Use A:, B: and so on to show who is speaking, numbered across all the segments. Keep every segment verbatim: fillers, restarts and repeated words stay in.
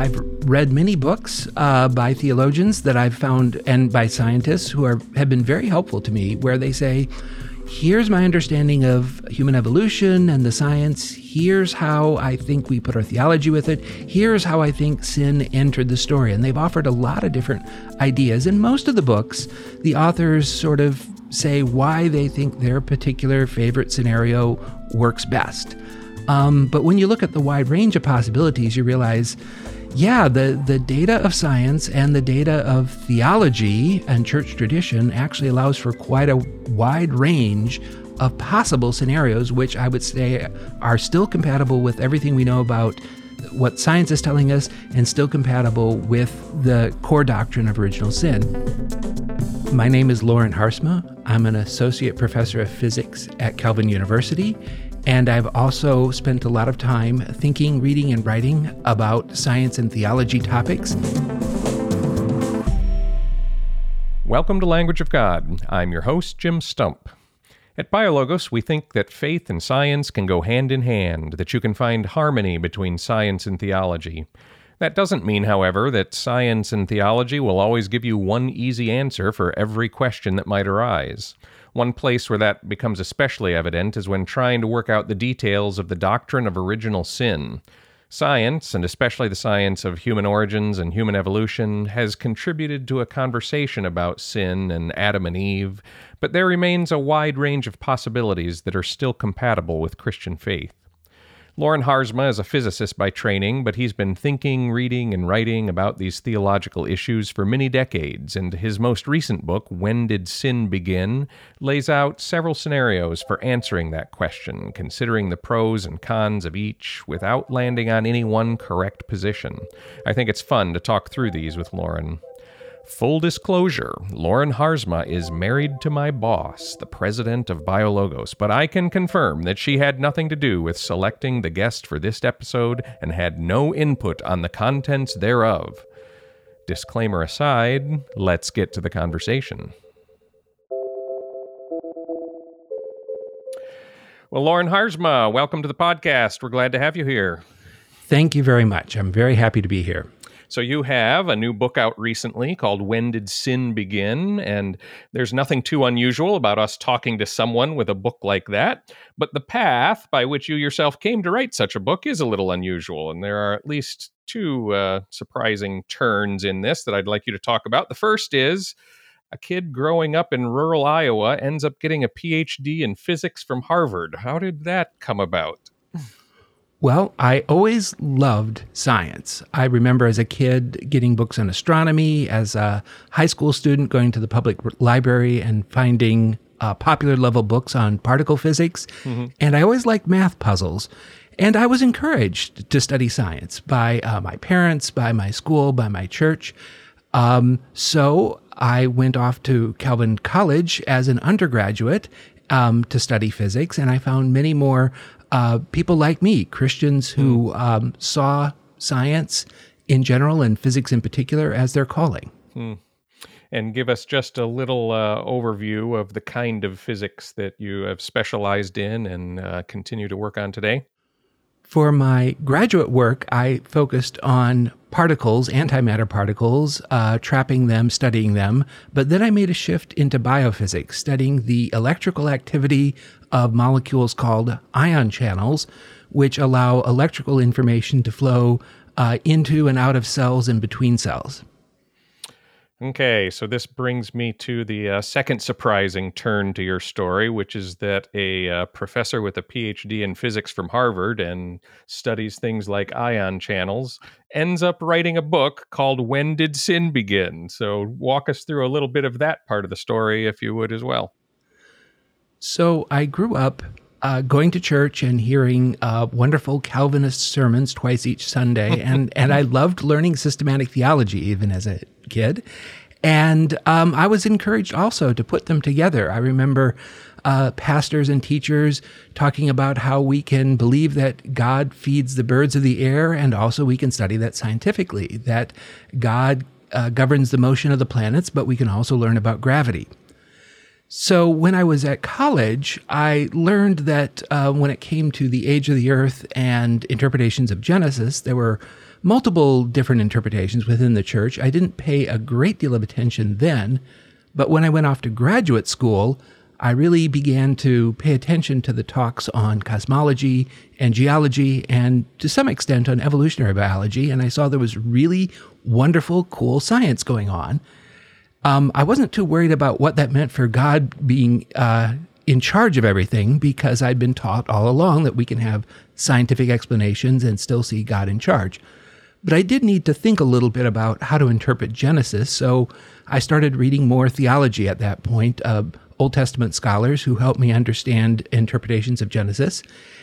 A: I've read many books uh, by theologians that I've found, and by scientists who are have been very helpful to me, where they say, here's my understanding of human evolution and the science. Here's how I think we put our theology with it. Here's how I think sin entered the story. And they've offered a lot of different ideas. In most of the books, the authors sort of say why they think their particular favorite scenario works best. Um, but when you look at the wide range of possibilities, you realize, yeah, the, the data of science and the data of theology and church tradition actually allows for quite a wide range of possible scenarios, which I would say are still compatible with everything we know about what science is telling us and still compatible with the core doctrine of original sin. My name is Loren Haarsma. I'm an associate professor of physics at Calvin University. And I've also spent a lot of time thinking, reading, and writing about science and theology topics.
B: Welcome to Language of God. I'm your host, Jim Stump. At BioLogos, we think that faith and science can go hand in hand, that you can find harmony between science and theology. That doesn't mean, however, that science and theology will always give you one easy answer for every question that might arise. One place where that becomes especially evident is when trying to work out the details of the doctrine of original sin. Science, and especially the science of human origins and human evolution, has contributed to a conversation about sin and Adam and Eve, but there remains a wide range of possibilities that are still compatible with Christian faith. Loren Haarsma is a physicist by training, but he's been thinking, reading, and writing about these theological issues for many decades, and his most recent book, When Did Sin Begin?, lays out several scenarios for answering that question, considering the pros and cons of each without landing on any one correct position. I think it's fun to talk through these with Loren. Full disclosure, Loren Haarsma is married to my boss, the president of BioLogos, but I can confirm that she had nothing to do with selecting the guest for this episode and had no input on the contents thereof. Disclaimer aside, let's get to the conversation. Well, Loren Haarsma, welcome to the podcast. We're glad to have you here.
A: Thank you very much. I'm very happy to be here.
B: So you have a new book out recently called When Did Sin Begin? And there's nothing too unusual about us talking to someone with a book like that. But the path by which you yourself came to write such a book is a little unusual. And there are at least two uh, surprising turns in this that I'd like you to talk about. The first is a kid growing up in rural Iowa ends up getting a P H D in physics from Harvard. How did that come about?
A: Well, I always loved science. I remember as a kid getting books on astronomy, as a high school student going to the public library and finding uh, popular level books on particle physics. Mm-hmm. And I always liked math puzzles. And I was encouraged to study science by uh, my parents, by my school, by my church. Um, so I went off to Calvin College as an undergraduate um, to study physics, and I found many more Uh, people like me, Christians who um, saw science in general and physics in particular as their calling.
B: Hmm. And give us just a little uh, overview of the kind of physics that you have specialized in and uh, continue to work on today.
A: For my graduate work, I focused on particles, antimatter particles, uh, trapping them, studying them. But then I made a shift into biophysics, studying the electrical activity of molecules called ion channels, which allow electrical information to flow uh, into and out of cells and between cells.
B: Okay, so this brings me to the uh, second surprising turn to your story, which is that a uh, professor with a P H D in physics from Harvard and studies things like ion channels ends up writing a book called When Did Sin Begin? So walk us through a little bit of that part of the story, if you would, as well.
A: So I grew up uh, going to church and hearing uh, wonderful Calvinist sermons twice each Sunday, and, and I loved learning systematic theology even as a kid. And um, I was encouraged also to put them together. I remember uh, pastors and teachers talking about how we can believe that God feeds the birds of the air, and also we can study that scientifically, that God uh, governs the motion of the planets, but we can also learn about gravity. So when I was at college, I learned that uh, when it came to the age of the earth and interpretations of Genesis, there were multiple different interpretations within the church. I didn't pay a great deal of attention then, but when I went off to graduate school, I really began to pay attention to the talks on cosmology and geology and to some extent on evolutionary biology, and I saw there was really wonderful, cool science going on. Um, I wasn't too worried about what that meant for God being uh, in charge of everything, because I'd been taught all along that we can have scientific explanations and still see God in charge. But I did need to think a little bit about how to interpret Genesis, so I started reading more theology at that point, uh, Old Testament scholars who helped me understand interpretations of Genesis.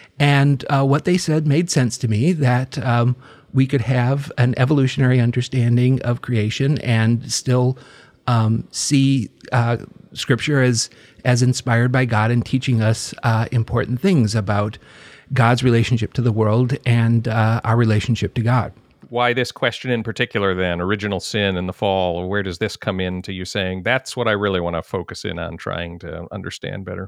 A: And uh, what they said made sense to me, that um, we could have an evolutionary understanding of creation and still um, see uh, Scripture as as inspired by God and teaching us uh, important things about God's relationship to the world and uh, our relationship to God.
B: Why this question in particular then, original sin and the fall? Where does this come into you saying, that's what I really want to focus in on trying to understand better?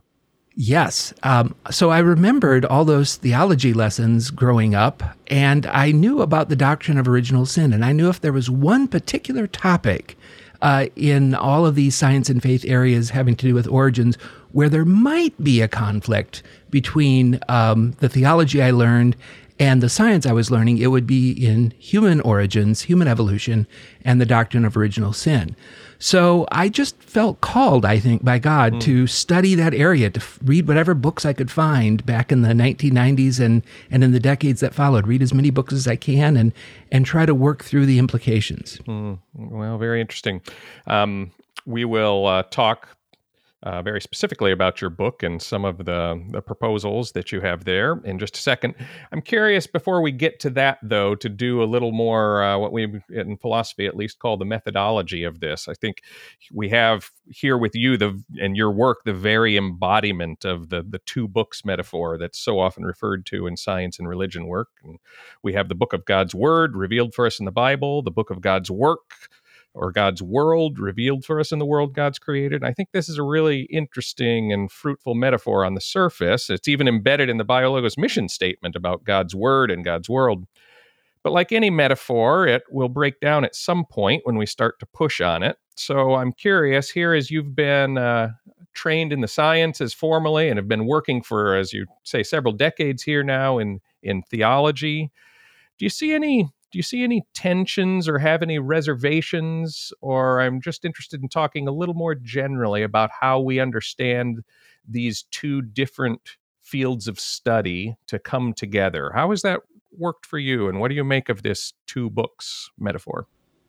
A: Yes. Um, so I remembered all those theology lessons growing up, and I knew about the doctrine of original sin. And I knew if there was one particular topic uh, in all of these science and faith areas having to do with origins where there might be a conflict between um, the theology I learned and the science I was learning, it would be in human origins, human evolution, and the doctrine of original sin. So I just felt called, I think, by God mm. to study that area, to f- read whatever books I could find back in the nineteen nineties and, and in the decades that followed, read as many books as I can and, and try to work through the implications.
B: Mm. Well, very interesting. Um, we will uh, talk Uh, very specifically about your book and some of the, the proposals that you have there in just a second. I'm curious, before we get to that, though, to do a little more uh, what we in philosophy at least call the methodology of this. I think we have here with you the and your work the very embodiment of the, the two books metaphor that's so often referred to in science and religion work. And we have the book of God's Word revealed for us in the Bible, the book of God's work, or God's world revealed for us in the world God's created. And I think this is a really interesting and fruitful metaphor on the surface. It's even embedded in the BioLogos mission statement about God's word and God's world. But like any metaphor, it will break down at some point when we start to push on it. So I'm curious, here as you've been uh, trained in the sciences formally and have been working for, as you say, several decades here now in, in theology, do you see any Do you see any tensions or have any reservations? Or I'm just interested in talking a little more generally about how we understand these two different fields of study to come together. How has that worked for you? And what do you make of this two books metaphor?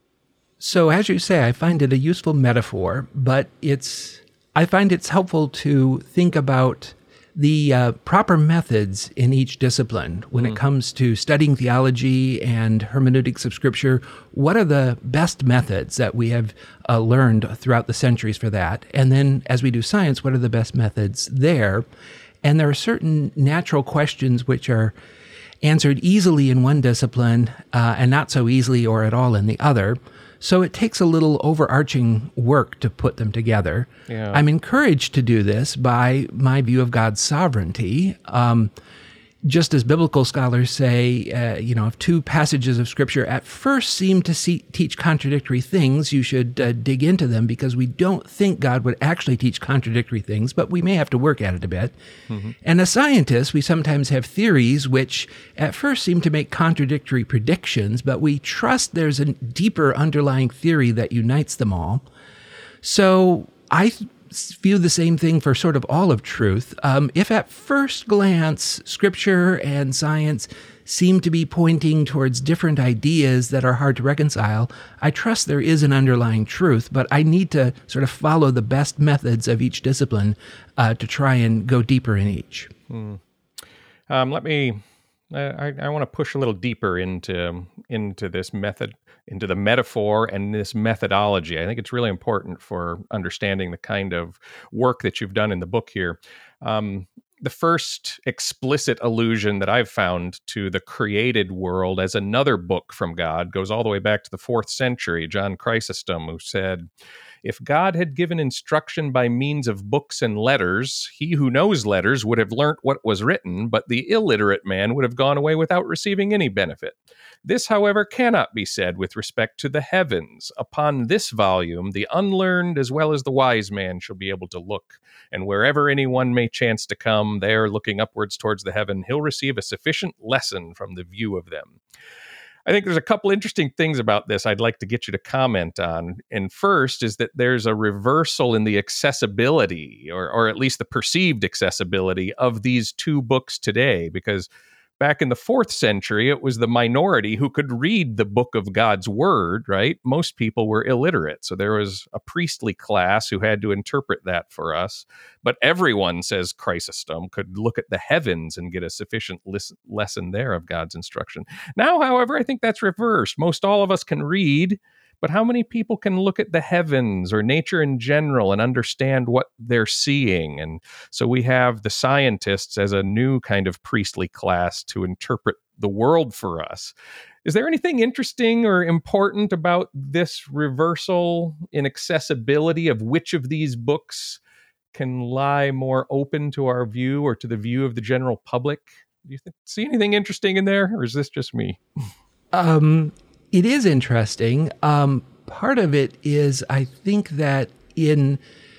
A: So as you say, I find it a useful metaphor, but it's I find it's helpful to think about the uh, proper methods in each discipline when mm. it comes to studying theology and hermeneutics of Scripture. What are the best methods that we have uh, learned throughout the centuries for that? And then as we do science, what are the best methods there? And there are certain natural questions which are answered easily in one discipline uh, and not so easily or at all in the other. So it takes a little overarching work to put them together. Yeah. I'm encouraged to do this by my view of God's sovereignty. Um, just as biblical scholars say, uh, you know, if two passages of Scripture at first seem to see, teach contradictory things, you should uh, dig into them, because we don't think God would actually teach contradictory things, but we may have to work at it a bit. Mm-hmm. And as scientists, we sometimes have theories which at first seem to make contradictory predictions, but we trust there's a deeper underlying theory that unites them all. So I th- view the same thing for sort of all of truth. Um, if at first glance, Scripture and science seem to be pointing towards different ideas that are hard to reconcile, I trust there is an underlying truth, but I need to sort of follow the best methods of each discipline uh, to try and go deeper in each.
B: Hmm. Um, let me, I, I want to push a little deeper into, into this method, into the metaphor and this methodology. I think it's really important for understanding the kind of work that you've done in the book here. Um, the first explicit allusion that I've found to the created world as another book from God goes all the way back to the fourth century. John Chrysostom, who said, If God had given instruction by means of books and letters, he who knows letters would have learnt what was written, but the illiterate man would have gone away without receiving any benefit. This, however, cannot be said with respect to the heavens. Upon this volume, the unlearned as well as the wise man shall be able to look, and wherever anyone may chance to come, there, looking upwards towards the heaven, he'll receive a sufficient lesson from the view of them. I think there's a couple interesting things about this I'd like to get you to comment on. And first is that there's a reversal in the accessibility, or, or at least the perceived accessibility of these two books today, because back in the fourth century, it was the minority who could read the book of God's word, right? Most people were illiterate. So there was a priestly class who had to interpret that for us. But everyone, says Chrysostom, could look at the heavens and get a sufficient lis- lesson there of God's instruction. Now, however, I think that's reversed. Most all of us can read, but how many people can look at the heavens or nature in general and understand what they're seeing? And so we have the scientists as a new kind of priestly class to interpret the world for us. Is there anything interesting or important about this reversal in accessibility of which of these books can lie more open to our view or to the view of the general public? Do you th- see anything interesting in there, or is this just me?
A: Um... It is interesting. Um, part of it is, I think that in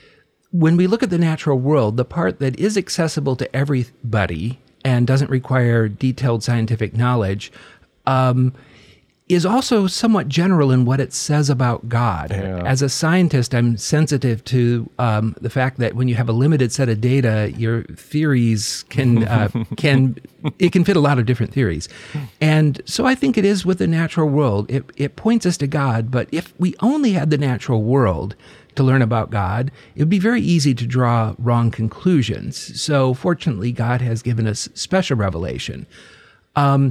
A: when we look at the natural world, the part that is accessible to everybody and doesn't require detailed scientific knowledge um, is also somewhat general in what it says about God.
B: Yeah.
A: As a scientist, I'm sensitive to um, the fact that when you have a limited set of data, your theories can uh, can it can fit a lot of different theories. And so I think it is with the natural world. It it points us to God, but if we only had the natural world to learn about God, it would be very easy to draw wrong conclusions. So fortunately, God has given us special revelation. Um,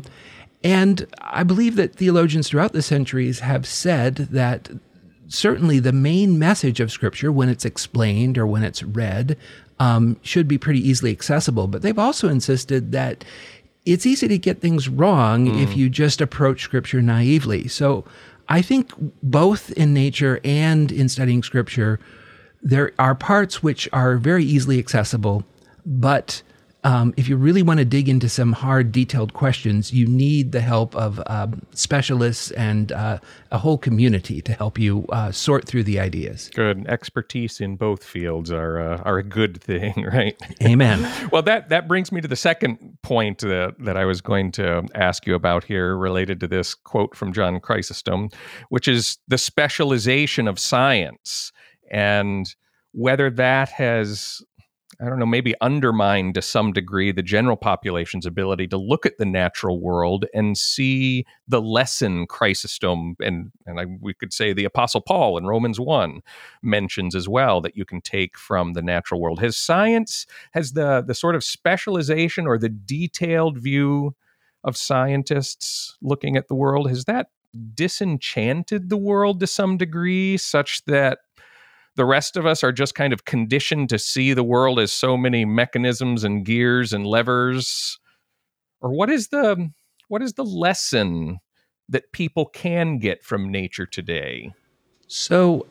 A: And I believe that theologians throughout the centuries have said that certainly the main message of Scripture, when it's explained or when it's read, um, should be pretty easily accessible. But they've also insisted that it's easy to get things wrong mm. if you just approach Scripture naively. So I think both in nature and in studying Scripture, there are parts which are very easily accessible, but Um, if you really want to dig into some hard, detailed questions, you need the help of um, specialists and uh, a whole community to help you uh, sort through the ideas.
B: Good. Expertise in both fields are uh, are a good thing, right?
A: Amen.
B: Well, that, that brings me to the second point that, that I was going to ask you about here related to this quote from John Chrysostom, which is the specialization of science and whether that has, I don't know, maybe undermine to some degree the general population's ability to look at the natural world and see the lesson Chrysostom, and, and I, we could say the Apostle Paul in Romans one mentions as well, that you can take from the natural world. Has science, has the, the sort of specialization or the detailed view of scientists looking at the world, has that disenchanted the world to some degree, such that the rest of us are just kind of conditioned to see the world as so many mechanisms and gears and levers? Or what is the what is the lesson that people can get from nature today?
A: So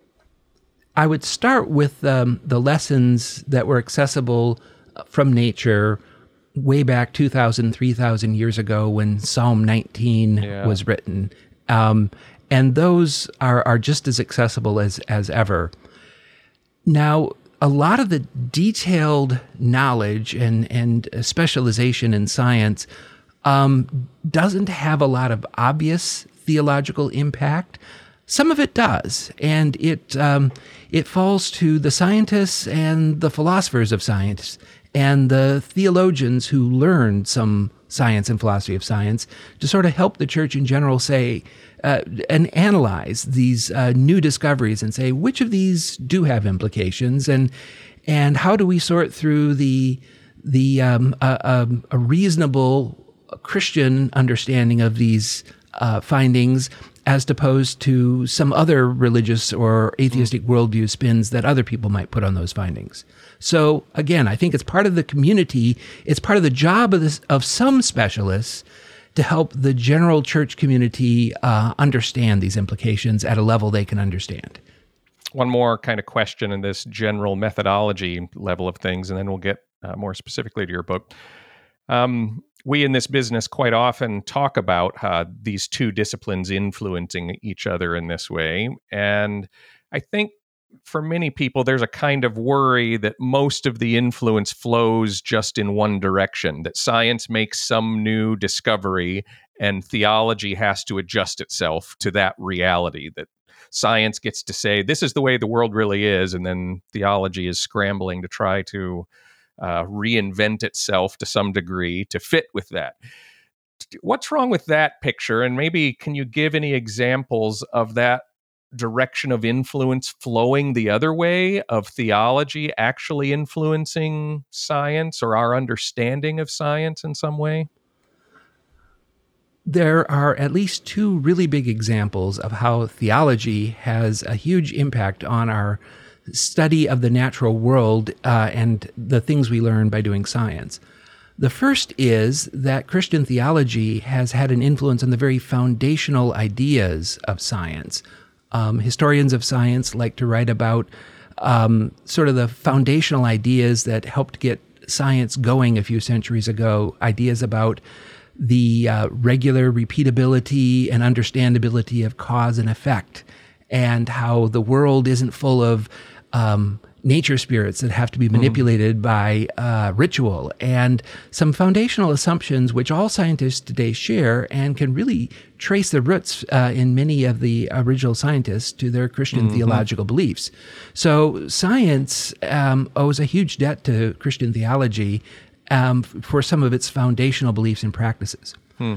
A: I would start with um, the lessons that were accessible from nature way back two thousand, three thousand years ago when Psalm nineteen yeah. was written. Um, And those are, are just as accessible as, as ever. Now, a lot of the detailed knowledge and, and specialization in science um, doesn't have a lot of obvious theological impact. Some of it does, and it um, it falls to the scientists and the philosophers of science and the theologians who learned some science and philosophy of science to sort of help the church in general say uh, and analyze these uh, new discoveries and say which of these do have implications, and and how do we sort through the the um, uh, um, a reasonable Christian understanding of these uh, findings as opposed to some other religious or atheistic worldview spins that other people might put on those findings. So again, I think it's part of the community, it's part of the job of this, of some specialists to help the general church community uh, understand these implications at a level they can understand.
B: one more kind of question in this general methodology level of things, and then we'll get uh, more specifically to your book. Um, we in this business quite often talk about uh, these two disciplines influencing each other in this way. And I think for many people, there's a kind of worry that most of the influence flows just in one direction, that science makes some new discovery and theology has to adjust itself to that reality, that science gets to say, this is the way the world really is, and then theology is scrambling to try to uh, reinvent itself to some degree to fit with that. What's wrong with that picture? And maybe can you give any examples of that direction of influence flowing the other way, of theology actually influencing science or our understanding of science in some way?
A: There are at least two really big examples of how theology has a huge impact on our study of the natural world uh, and the things we learn by doing science. The first is that Christian theology has had an influence on the very foundational ideas of science. Um, historians of science like to write about um, sort of the foundational ideas that helped get science going a few centuries ago, ideas about the uh, regular repeatability and understandability of cause and effect, and how the world isn't full of um, nature spirits that have to be manipulated mm. by uh, ritual, and some foundational assumptions which all scientists today share and can really trace the roots uh, in many of the original scientists to their Christian mm-hmm. theological beliefs. So science um, owes a huge debt to Christian theology um, for some of its foundational beliefs and practices. Hmm.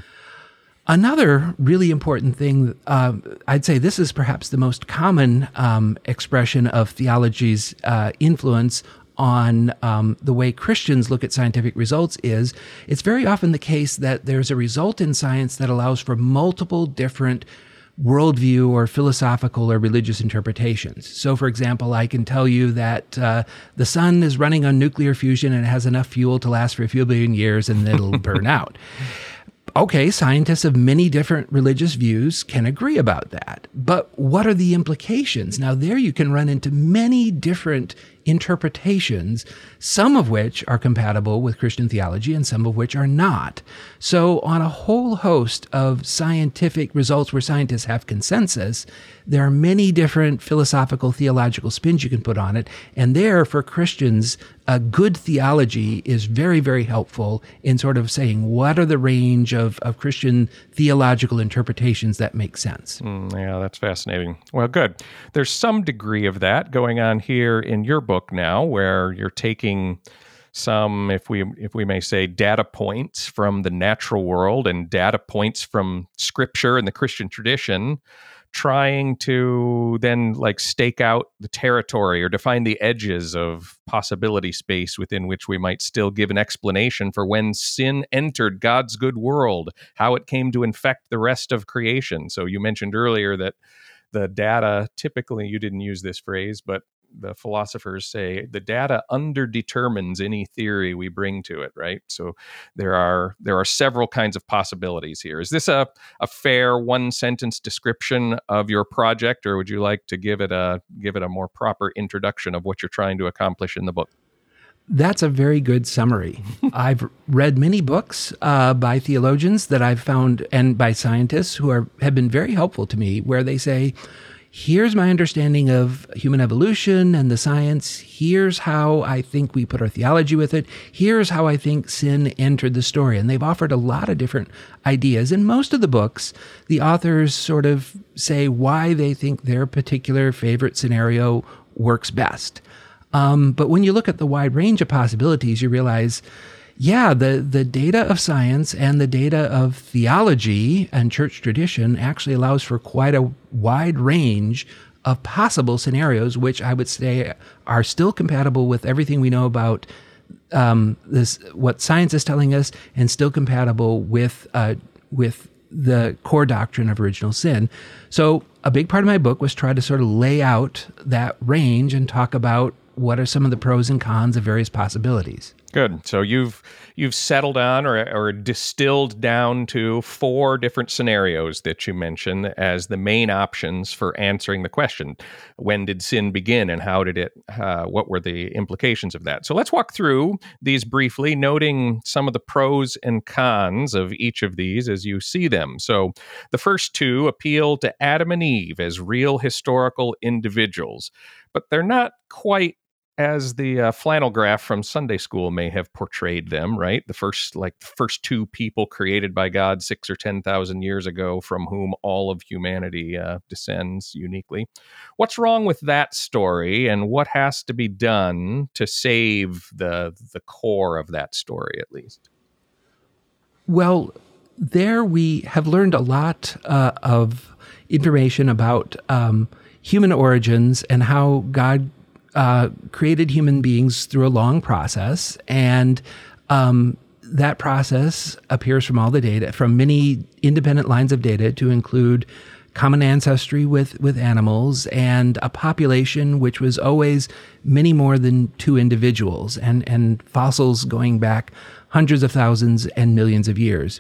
A: Another really important thing, uh, I'd say this is perhaps the most common um, expression of theology's uh, influence on um, the way Christians look at scientific results, is it's very often the case that there's a result in science that allows for multiple different worldview or philosophical or religious interpretations. So, for example, I can tell you that uh, the sun is running on nuclear fusion and it has enough fuel to last for a few billion years and then it'll burn out. Okay, scientists of many different religious views can agree about that. But what are the implications? Now, there you can run into many different interpretations, some of which are compatible with Christian theology and some of which are not. So on a whole host of scientific results where scientists have consensus, there are many different philosophical, theological spins you can put on it. And there, for Christians, a good theology is very, very helpful in sort of saying, what are the range of, of Christian theological interpretations that make sense?
B: Mm, yeah, that's fascinating. Well, good. There's some degree of that going on here in your book now, where you're taking some, if we if we may say, data points from the natural world and data points from Scripture and the Christian tradition, trying to then like stake out the territory or define the edges of possibility space within which we might still give an explanation for when sin entered God's good world, how it came to infect the rest of creation. So you mentioned earlier that the data, typically you didn't use this phrase, but the philosophers say the data underdetermines any theory we bring to it, right? So there are there are several kinds of possibilities here. Is this a, a fair one-sentence description of your project, or would you like to give it a give it a more proper introduction of what you're trying to accomplish in the book?
A: That's a very good summary. I've read many books uh, by theologians that I've found, and by scientists who are have been very helpful to me, where they say, here's my understanding of human evolution and the science. Here's how I think we put our theology with it. Here's how I think sin entered the story. And they've offered a lot of different ideas. In most of the books, the authors sort of say why they think their particular favorite scenario works best. Um, but when you look at the wide range of possibilities, you realize, yeah, the, the data of science and the data of theology and church tradition actually allows for quite a wide range of possible scenarios, which I would say are still compatible with everything we know about um, this, what science is telling us, and still compatible with uh, with the core doctrine of original sin. So a big part of my book was try to sort of lay out that range and talk about what are some of the pros and cons of various possibilities.
B: Good. So you've you've settled on or or distilled down to four different scenarios that you mentioned as the main options for answering the question: when did sin begin, and how did it? Uh, what were the implications of that? So let's walk through these briefly, noting some of the pros and cons of each of these as you see them. So the first two appeal to Adam and Eve as real historical individuals, but they're not quite as the uh, flannel graph from Sunday school may have portrayed them, right? The first, like the first two people created by God six or ten thousand years ago, from whom all of humanity uh, descends uniquely. What's wrong with that story, and what has to be done to save the the core of that story, at least?
A: Well, there we have learned a lot uh, of information about um, human origins and how God Uh, created human beings through a long process, and um, that process appears from all the data, from many independent lines of data, to include common ancestry with, with animals and a population which was always many more than two individuals, and, and fossils going back hundreds of thousands and millions of years.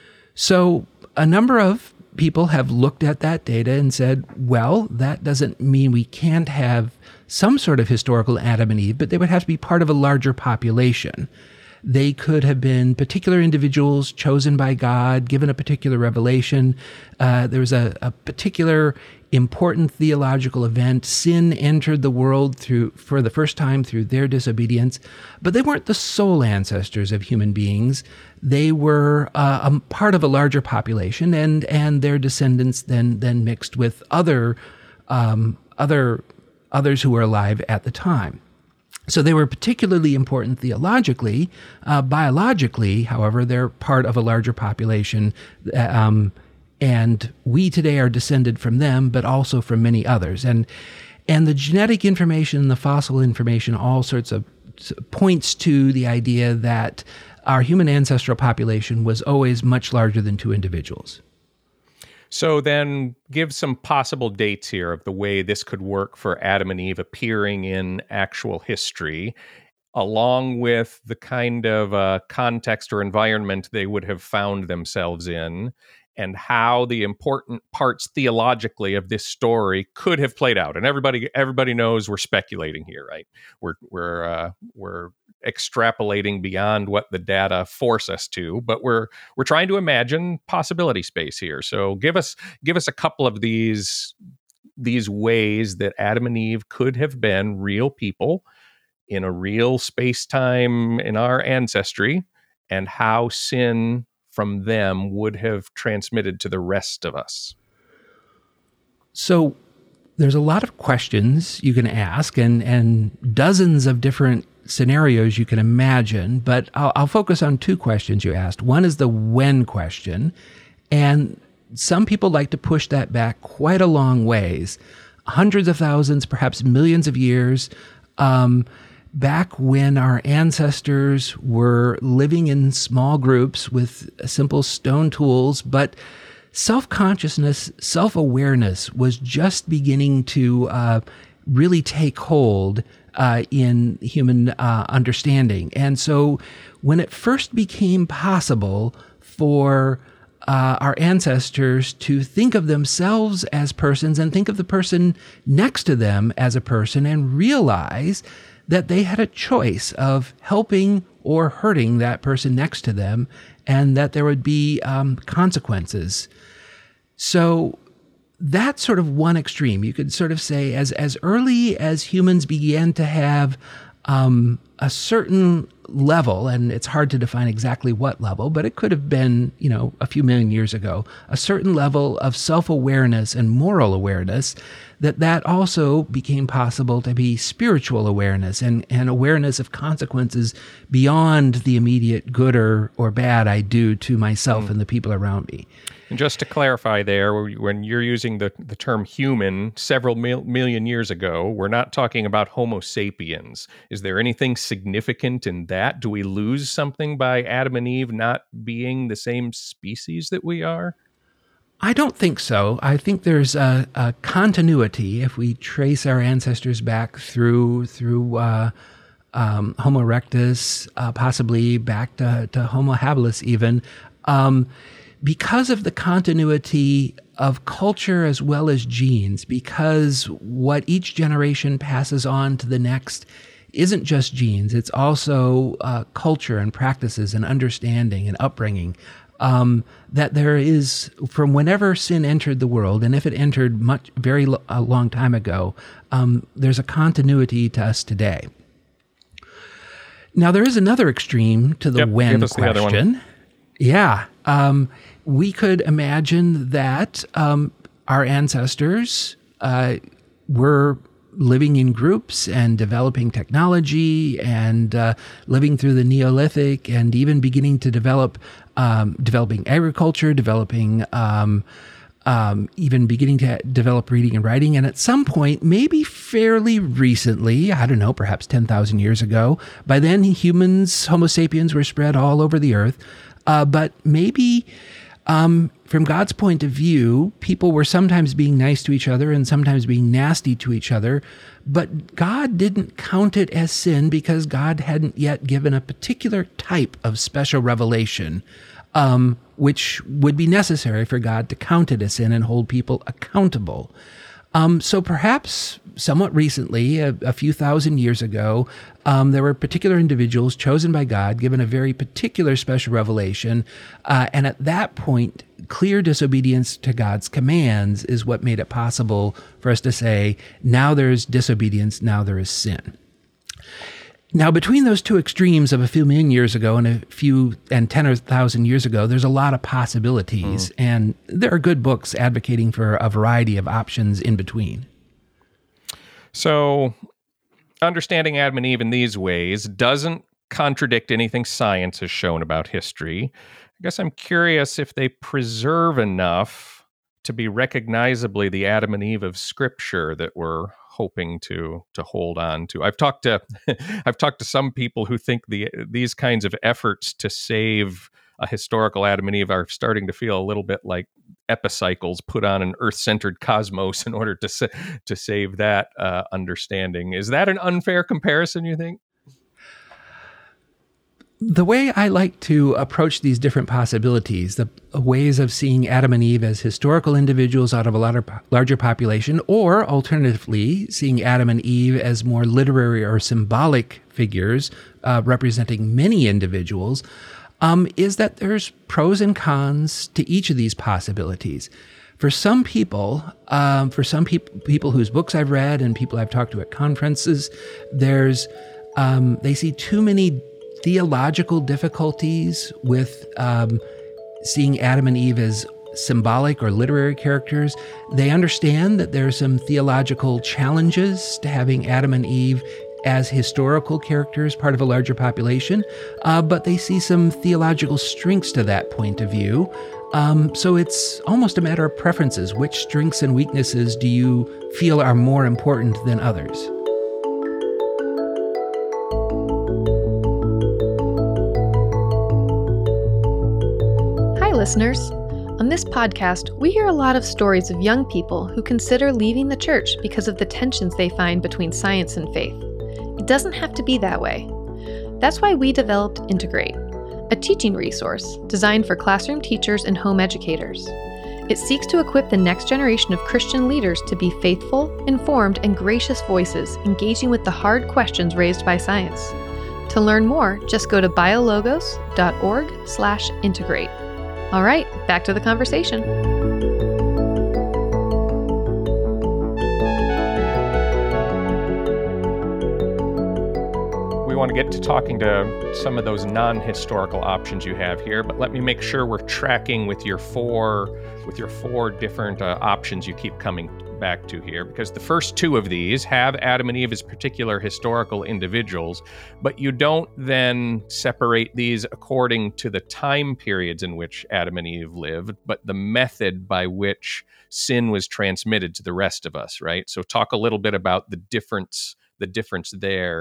A: So a number of people have looked at that data and said, well, that doesn't mean we can't have some sort of historical Adam and Eve, but they would have to be part of a larger population. They could have been particular individuals chosen by God, given a particular revelation. Uh, there was a, a particular important theological event. Sin entered the world through for the first time through their disobedience, but they weren't the sole ancestors of human beings. They were uh, a part of a larger population, and and their descendants then then mixed with other um, other others who were alive at the time. So they were particularly important theologically. Uh, biologically, however, they're part of a larger population, um, and we today are descended from them, but also from many others. And and the genetic information, the fossil information, all sorts of points to the idea that our human ancestral population was always much larger than two individuals.
B: So then give some possible dates here of the way this could work for Adam and Eve appearing in actual history, along with the kind of uh, context or environment they would have found themselves in, and how the important parts theologically of this story could have played out. And everybody everybody knows we're speculating here, right? We're we're uh, we're extrapolating beyond what the data force us to, but we're we're trying to imagine possibility space here. So give us give us a couple of these these ways that Adam and Eve could have been real people in a real space-time in our ancestry, and how sin from them would have transmitted to the rest of us.
A: So there's a lot of questions you can ask, and and dozens of different scenarios you can imagine, but I'll, I'll focus on two questions you asked. One is the when question, and some people like to push that back quite a long ways, hundreds of thousands, perhaps millions of years, um, back when our ancestors were living in small groups with simple stone tools, but self-consciousness, self-awareness was just beginning to uh, really take hold uh, in human uh, understanding. And so when it first became possible for uh, our ancestors to think of themselves as persons and think of the person next to them as a person, and realize that they had a choice of helping or hurting that person next to them, and that there would be um, consequences. So that's sort of one extreme. You could sort of say as as early as humans began to have um, a certain level, and it's hard to define exactly what level, but it could have been, you know, a few million years ago, a certain level of self-awareness and moral awareness, that that also became possible to be spiritual awareness and, and awareness of consequences beyond the immediate good or, or bad I do to myself mm. and the people around me.
B: And just to clarify there, when you're using the, the term human several mil- million years ago, we're not talking about Homo sapiens. Is there anything significant in that? Do we lose something by Adam and Eve not being the same species that we are?
A: I don't think so. I think there's a, a continuity if we trace our ancestors back through through uh, um, Homo erectus, uh, possibly back to, to Homo habilis even, um, because of the continuity of culture as well as genes, because what each generation passes on to the next isn't just genes, it's also uh, culture and practices and understanding and upbringing. Um, that there is, from whenever sin entered the world, and if it entered much, very lo- a long time ago, um, there's a continuity to us today. Now, there is another extreme to the
B: yep,
A: when
B: the
A: question. Yeah. Um, we could imagine that um, our ancestors uh, were living in groups and developing technology and uh, living through the Neolithic and even beginning to develop, um, developing agriculture, developing, um, um, even beginning to develop reading and writing. And at some point, maybe fairly recently, I don't know, perhaps ten thousand years ago, by then humans, Homo sapiens, were spread all over the earth. Uh, but maybe um, from God's point of view, people were sometimes being nice to each other and sometimes being nasty to each other. But God didn't count it as sin because God hadn't yet given a particular type of special revelation, um, which would be necessary for God to count it as sin and hold people accountable. Um, so perhaps somewhat recently, a, a few thousand years ago, um, there were particular individuals chosen by God, given a very particular special revelation. Uh, and at that point, clear disobedience to God's commands is what made it possible for us to say, now there is disobedience, now there is sin. Now, between those two extremes of a few million years ago and a few and ten or thousand years ago, there's a lot of possibilities, mm. and there are good books advocating for a variety of options in between.
B: So, understanding Adam and Eve in these ways doesn't contradict anything science has shown about history. I guess I'm curious if they preserve enough to be recognizably the Adam and Eve of Scripture that we're hoping to to hold on to. I've talked to I've talked to some people who think the these kinds of efforts to save a historical Adam and Eve are starting to feel a little bit like epicycles put on an Earth-centered cosmos in order to sa- to save that uh, understanding. Is that an unfair comparison, you think?
A: The way I like to approach these different possibilities, the ways of seeing Adam and Eve as historical individuals out of a larger, larger population, or alternatively, seeing Adam and Eve as more literary or symbolic figures uh, representing many individuals, um, is that there's pros and cons to each of these possibilities. For some people, um, for some peop- people whose books I've read and people I've talked to at conferences, there's um, they see too many theological difficulties with um, seeing Adam and Eve as symbolic or literary characters. They understand that there are some theological challenges to having Adam and Eve as historical characters, part of a larger population, uh, but they see some theological strengths to that point of view. Um, so it's almost a matter of preferences. Which strengths and weaknesses do you feel are more important than others?
C: Listeners, on this podcast, we hear a lot of stories of young people who consider leaving the church because of the tensions they find between science and faith. It doesn't have to be that way. That's why we developed Integrate, a teaching resource designed for classroom teachers and home educators. It seeks to equip the next generation of Christian leaders to be faithful, informed, and gracious voices engaging with the hard questions raised by science. To learn more, just go to biologos.org slash integrate. All right, back to the conversation.
B: We want to get to talking to some of those non-historical options you have here, but let me make sure we're tracking with your four with your four different uh, options you keep coming back to here, because the first two of these have Adam and Eve as particular historical individuals, but you don't then separate these according to the time periods in which Adam and Eve lived, but the method by which sin was transmitted to the rest of us, right? So talk a little bit about the difference, the difference there,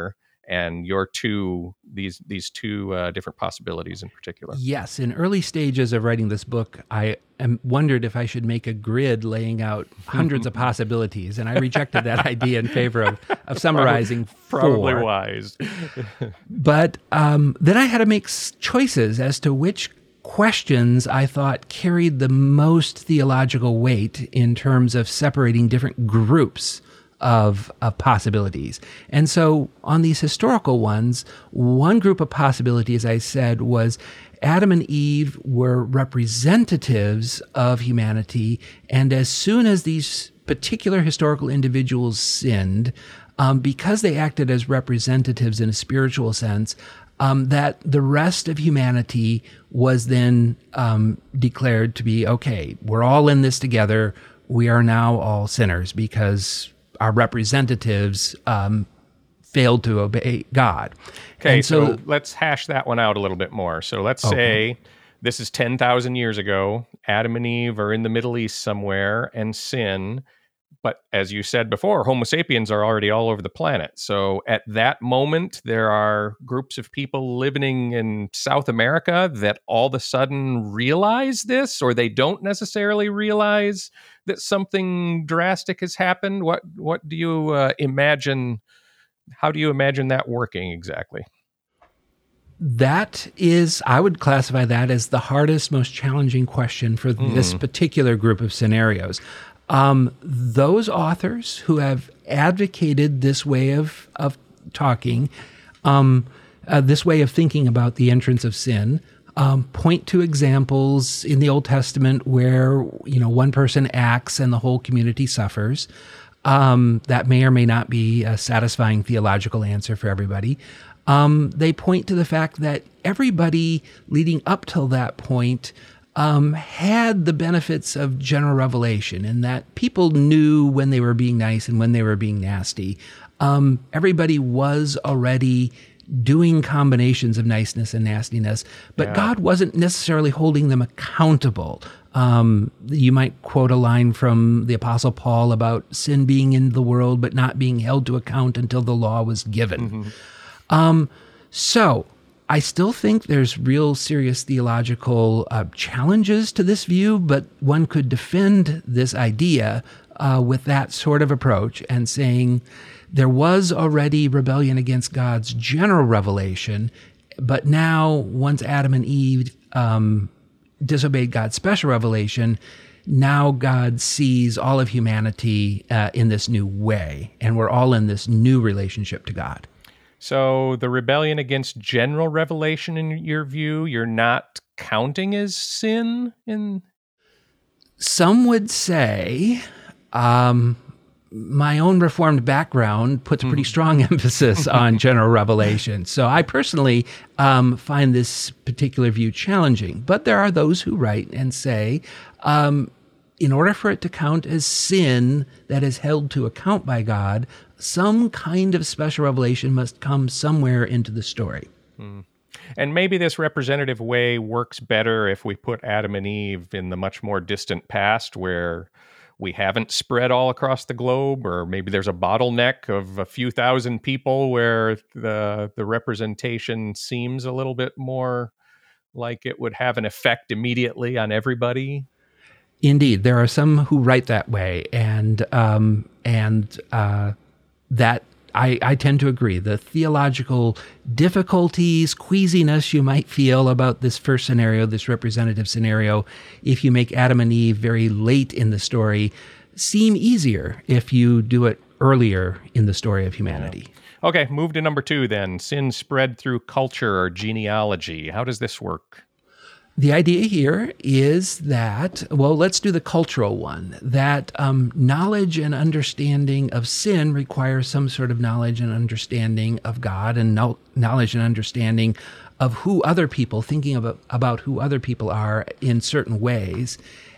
B: and your two these these two uh, different possibilities in particular.
A: Yes, in early stages of writing this book, I am, wondered if I should make a grid laying out hundreds of possibilities, and I rejected that idea in favor of, of summarizing
B: Probably, probably
A: four.
B: wise.
A: But um, then I had to make s- choices as to which questions I thought carried the most theological weight in terms of separating different groups of, of possibilities. And so on these historical ones, one group of possibilities I said was Adam and Eve were representatives of humanity, and as soon as these particular historical individuals sinned, um, because they acted as representatives in a spiritual sense, Um, that the rest of humanity was then um, declared to be, okay, we're all in this together. We are now all sinners because our representatives um, failed to obey God.
B: Okay,
A: And
B: so, so let's hash that one out a little bit more. So let's
A: Okay.
B: say this is ten thousand years ago. Adam and Eve are in the Middle East somewhere and sin. But as you said before, Homo sapiens are already all over the planet. So at that moment, there are groups of people living in South America that all of a sudden realize this, or they don't necessarily realize that something drastic has happened. What what do you uh, imagine? How do you imagine that working exactly?
A: That is, I would classify that as the hardest, most challenging question for mm. this particular group of scenarios. Um, those authors who have advocated this way of, of talking, um, uh, this way of thinking about the entrance of sin, um, point to examples in the Old Testament where, you know, one person acts and the whole community suffers. Um, that may or may not be a satisfying theological answer for everybody. Um, they point to the fact that everybody leading up till that point Um, had the benefits of general revelation, and that people knew when they were being nice and when they were being nasty. Um, everybody was already doing combinations of niceness and nastiness, but
B: Yeah.
A: God wasn't necessarily holding them accountable. Um, you might quote a line from the Apostle Paul about sin being in the world, but not being held to account until the law was given. Mm-hmm. Um, so, I still think there's real serious theological uh, challenges to this view, but one could defend this idea uh, with that sort of approach and saying there was already rebellion against God's general revelation, but now once Adam and Eve um, disobeyed God's special revelation, now God sees all of humanity uh, in this new way, and we're all in this new relationship to God.
B: So the rebellion against general revelation, in your view, you're not counting as sin? In
A: Some would say, um, my own Reformed background puts a pretty strong emphasis on general revelation. So I personally um, find this particular view challenging. But there are those who write and say, um, in order for it to count as sin that is held to account by God, some kind of special revelation must come somewhere into the story.
B: Hmm. And maybe this representative way works better if we put Adam and Eve in the much more distant past where we haven't spread all across the globe, or maybe there's a bottleneck of a few thousand people where the the representation seems a little bit more like it would have an effect immediately on everybody.
A: Indeed, there are some who write that way, and um, and uh, that I, I tend to agree. The theological difficulties, queasiness you might feel about this first scenario, this representative scenario, if you make Adam and Eve very late in the story, seem easier if you do it earlier in the story of humanity.
B: Yeah. Okay, move to number two then. Sin spread through culture or genealogy. How does this work?
A: The idea here is that, well, let's do the cultural one, that um, knowledge and understanding of sin requires some sort of knowledge and understanding of God, and no- knowledge and understanding of who other people, thinking about, about who other people are in certain ways,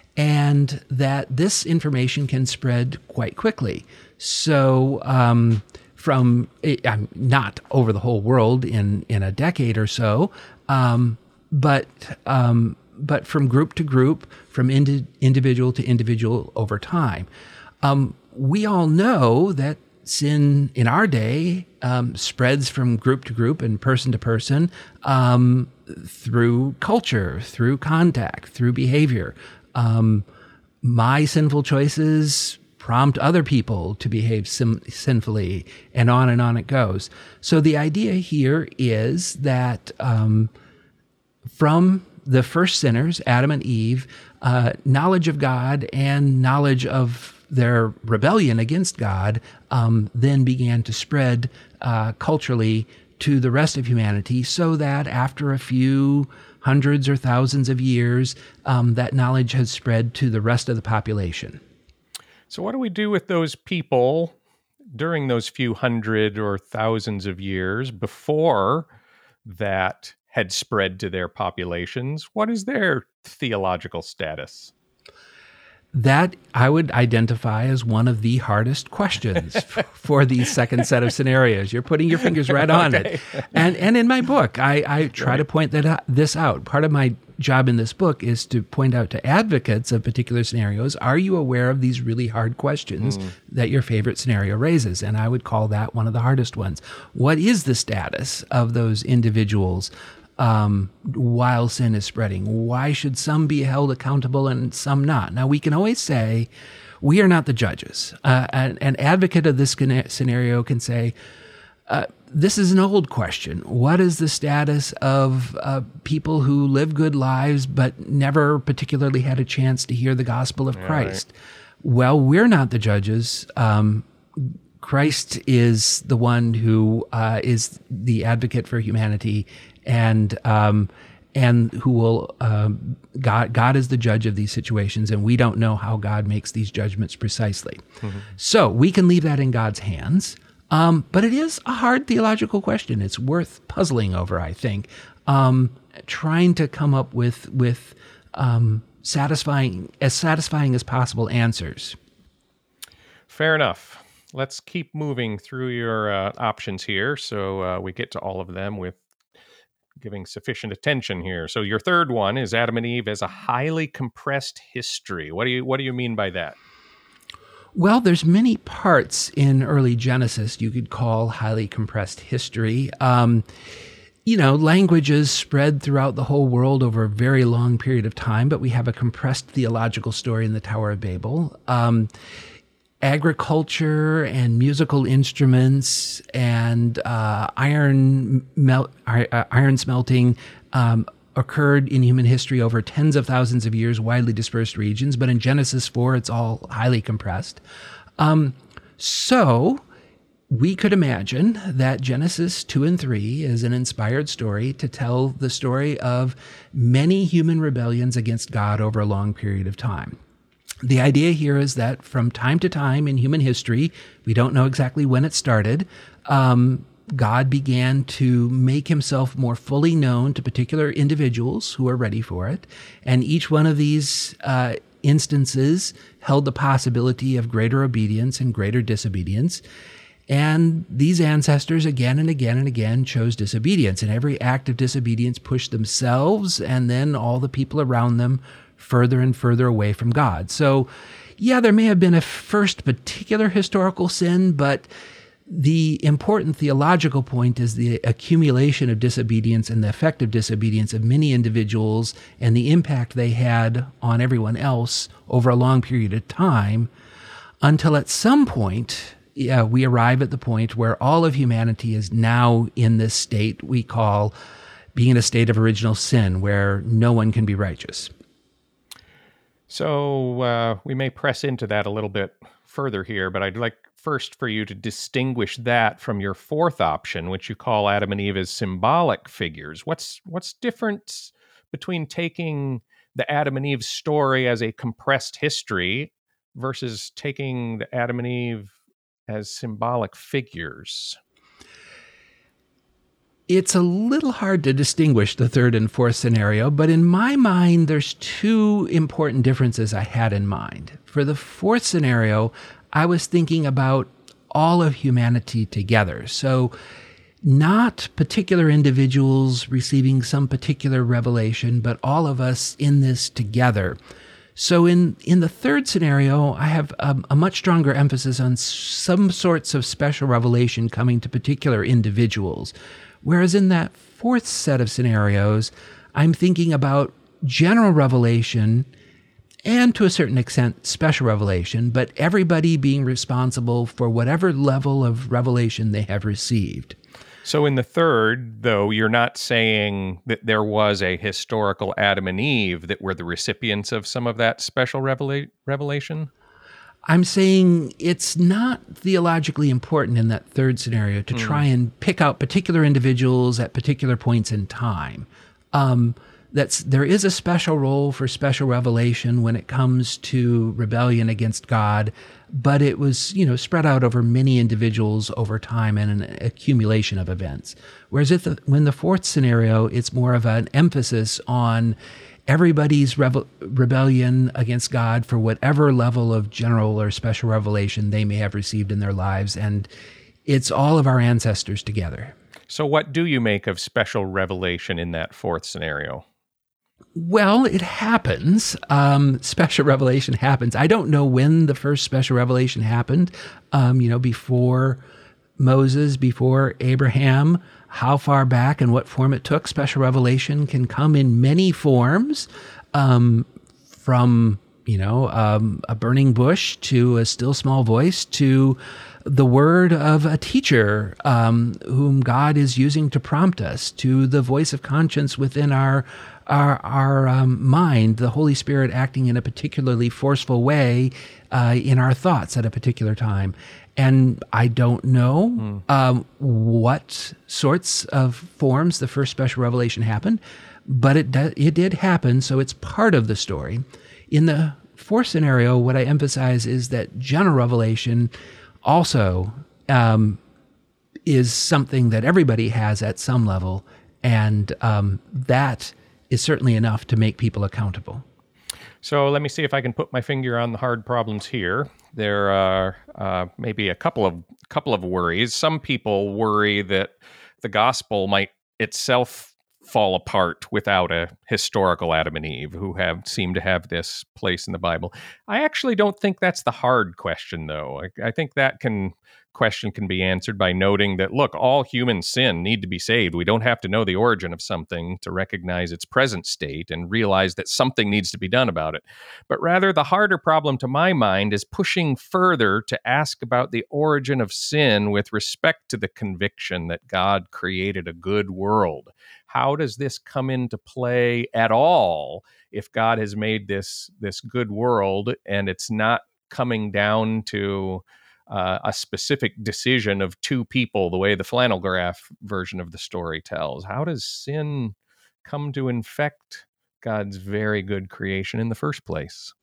A: and that this information can spread quite quickly. So um, from, um, not over the whole world in, in a decade or so, um, but um, but from group to group, from indi- individual to individual over time. Um, we all know that sin in our day um, spreads from group to group and person to person um, through culture, through contact, through behavior. Um, my sinful choices prompt other people to behave sim- sinfully, and on and on it goes. So the idea here is that um, from the first sinners, Adam and Eve, uh, knowledge of God and knowledge of their rebellion against God um, then began to spread uh, culturally to the rest of humanity, so that after a few hundreds or thousands of years, um, that knowledge has spread to the rest of the population.
B: So what do we do with those people during those few hundred or thousands of years before that had spread to their populations? What is their theological status?
A: That I would identify as one of the hardest questions f- for the second set of scenarios. You're putting your fingers right on
B: Okay.
A: it. And and in my book, I, I try
B: Right.
A: to point that out, this out. Part of my job in this book is to point out to advocates of particular scenarios, are you aware of these really hard questions mm. that your favorite scenario raises? And I would call that one of the hardest ones. What is the status of those individuals Um, while sin is spreading? Why should some be held accountable and some not? Now, we can always say, we are not the judges. Uh, an, an advocate of this scenario can say, uh, this is an old question. What is the status of uh, people who live good lives but never particularly had a chance to hear the gospel of Christ? Right. Well, we're not the judges. Um, Christ is the one who uh, is the advocate for humanity, and um, and who will um, God God is the judge of these situations, and we don't know how God makes these judgments precisely. Mm-hmm. So we can leave that in God's hands. Um, but it is a hard theological question. It's worth puzzling over, I think, um, trying to come up with with um, satisfying as satisfying as possible answers.
B: Fair enough. Let's keep moving through your uh, options here, so uh, we get to all of them with giving sufficient attention here. So your third one is Adam and Eve as a highly compressed history. What do you what do you mean by that?
A: Well, there's many parts in early Genesis you could call highly compressed history. Um, you know, languages spread throughout the whole world over a very long period of time, but we have a compressed theological story in the Tower of Babel. Um, agriculture and musical instruments and uh, iron melt, uh, iron smelting um, occurred in human history over tens of thousands of years, widely dispersed regions. But in Genesis four, it's all highly compressed. Um, so we could imagine that Genesis two and three is an inspired story to tell the story of many human rebellions against God over a long period of time. The idea here is that from time to time in human history, we don't know exactly when it started, um, God began to make himself more fully known to particular individuals who are ready for it. And each one of these uh, instances held the possibility of greater obedience and greater disobedience. And these ancestors again and again and again chose disobedience. And every act of disobedience pushed themselves and then all the people around them further and further away from God. So, yeah, there may have been a first particular historical sin, but the important theological point is the accumulation of disobedience and the effect of disobedience of many individuals and the impact they had on everyone else over a long period of time, until at some point, yeah, we arrive at the point where all of humanity is now in this state we call being in a state of original sin, where no one can be righteous.
B: So uh, we may press into that a little bit further here, but I'd like first for you to distinguish that from your fourth option, which you call Adam and Eve as symbolic figures. What's what's different between taking the Adam and Eve story as a compressed history versus taking the Adam and Eve as symbolic figures?
A: It's a little hard to distinguish the third and fourth scenario, but in my mind, there's two important differences I had in mind. For the fourth scenario, I was thinking about all of humanity together. So not particular individuals receiving some particular revelation, but all of us in this together. So in, in the third scenario, I have a, a much stronger emphasis on some sorts of special revelation coming to particular individuals. Whereas in that fourth set of scenarios, I'm thinking about general revelation and to a certain extent special revelation, but everybody being responsible for whatever level of revelation they have received.
B: So in the third, though, you're not saying that there was a historical Adam and Eve that were the recipients of some of that special revela- revelation?
A: I'm saying it's not theologically important in that third scenario to mm. try and pick out particular individuals at particular points in time. Um, that's there is a special role for special revelation when it comes to rebellion against God, but it was, you know, spread out over many individuals over time and an accumulation of events. Whereas if the, when the fourth scenario, it's more of an emphasis on everybody's revel- rebellion against God for whatever level of general or special revelation they may have received in their lives, and it's all of our ancestors together.
B: So what do you make of special revelation in that fourth scenario?
A: Well, it happens. Um, special revelation happens. I don't know when the first special revelation happened, um, you know, before Moses, before Abraham, how far back and what form it took. Special revelation can come in many forms, um, from, you know, um, a burning bush to a still small voice to the word of a teacher um, whom God is using to prompt us, to the voice of conscience within our our, our um, mind, the Holy Spirit acting in a particularly forceful way uh, in our thoughts at a particular time. And I don't know mm. um, what sorts of forms the first special revelation happened, but it do- it did happen, so it's part of the story. In the fourth scenario, what I emphasize is that general revelation also um, is something that everybody has at some level, and um, that is certainly enough to make people accountable.
B: So let me see if I can put my finger on the hard problems here. There are uh, maybe a couple of couple of worries. Some people worry that the gospel might itself fall apart without a historical Adam and Eve who have seem to have this place in the Bible. I actually don't think that's the hard question, though. I, I think that can question can be answered by noting that, look, all human sin need to be saved. We don't have to know the origin of something to recognize its present state and realize that something needs to be done about it. But rather, the harder problem to my mind is pushing further to ask about the origin of sin with respect to the conviction that God created a good world. How does this come into play at all if God has made this, this good world and it's not coming down to Uh, a specific decision of two people, the way the flannel graph version of the story tells? How does sin come to infect God's very good creation in the first place?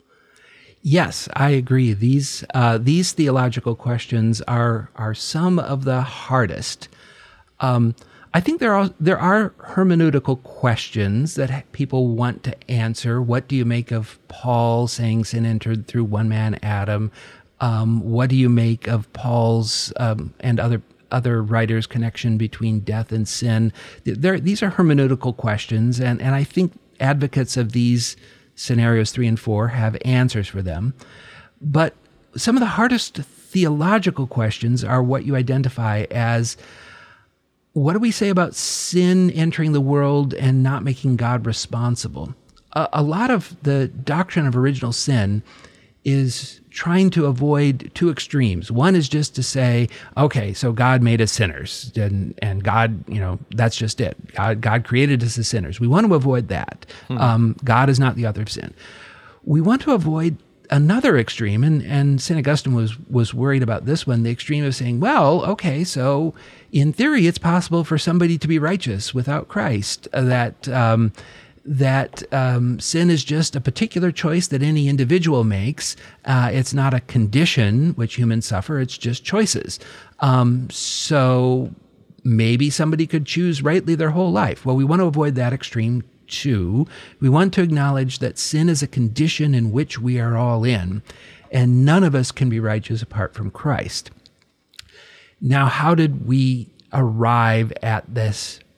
A: Yes, I agree. These uh, these theological questions are are some of the hardest. Um, I think there are there are hermeneutical questions that people want to answer. What do you make of Paul saying sin entered through one man, Adam? Um, what do you make of Paul's um, and other other writers' connection between death and sin? There, these are hermeneutical questions, and, and I think advocates of these scenarios three and four have answers for them. But some of the hardest theological questions are what you identify as, what do we say about sin entering the world and not making God responsible? A, a lot of the doctrine of original sin is trying to avoid two extremes. One is just to say, okay, so God made us sinners, and and God, you know, that's just it. God, God created us as sinners. We want to avoid that. Hmm. Um, God is not the author of sin. We want to avoid another extreme, and, and Saint Augustine was was worried about this one, the extreme of saying, well, okay, so in theory, it's possible for somebody to be righteous without Christ, that um, that um, sin is just a particular choice that any individual makes. Uh, it's not a condition which humans suffer, it's just choices. Um, so maybe somebody could choose rightly their whole life. Well, we want to avoid that extreme too. We want to acknowledge that sin is a condition in which we are all in, and none of us can be righteous apart from Christ. Now, how did we arrive at this